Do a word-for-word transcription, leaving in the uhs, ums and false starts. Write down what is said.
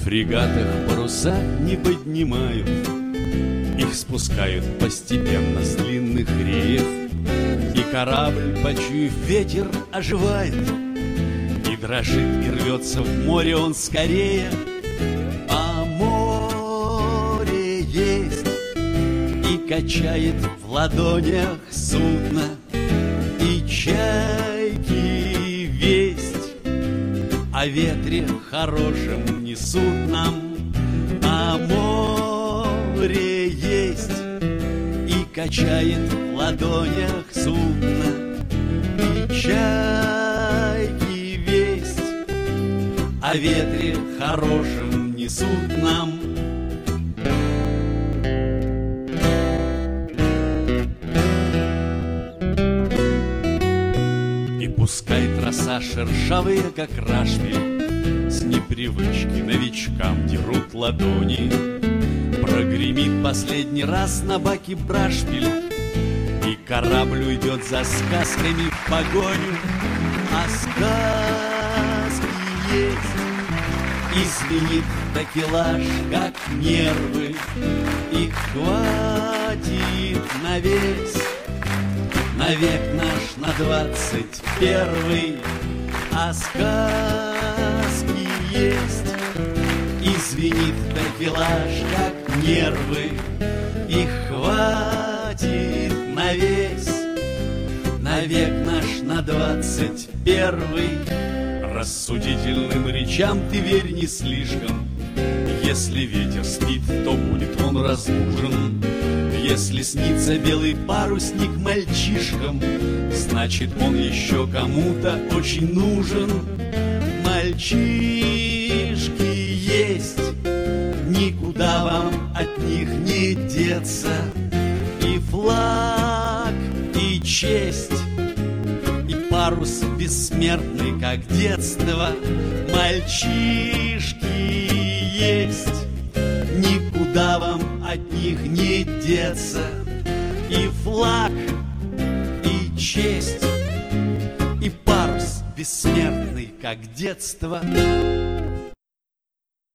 фрегатах паруса не поднимают, их спускают постепенно с длинных реев, и корабль, почуяв ветер, оживает, и дрожит, и рвется в море он скорее. А море есть и качает в ладонях судно, и чайки весть о ветре хорошем несут нам. А море есть и качает в ладонях судно, и чайки весть о ветре хорошем несут нам. И пускай троса шершавые, как рашпиль, с непривычки новичкам дерут ладони. Прогремит последний раз на баке брашпиль, и корабль уйдет за сказками в погоню. А сказки есть, и звенит такелаж, как нервы, и хватит на весь, на век наш, на двадцать первый. А сказки есть, и звенит такелаж, как нервы, и хватит на весь, на век наш, на двадцать первый. Рассудительным речам ты верь не слишком. Если ветер спит, то будет он разбужен. Если снится белый парусник мальчишкам, значит он еще кому-то очень нужен. Мальчишки есть, никуда вам от них не деться. И флаг, и честь, и парус бессмертный, как детство. Мальчишки есть, никуда вам от них не деться. И флаг, и честь, и парус бессмертный, как детство.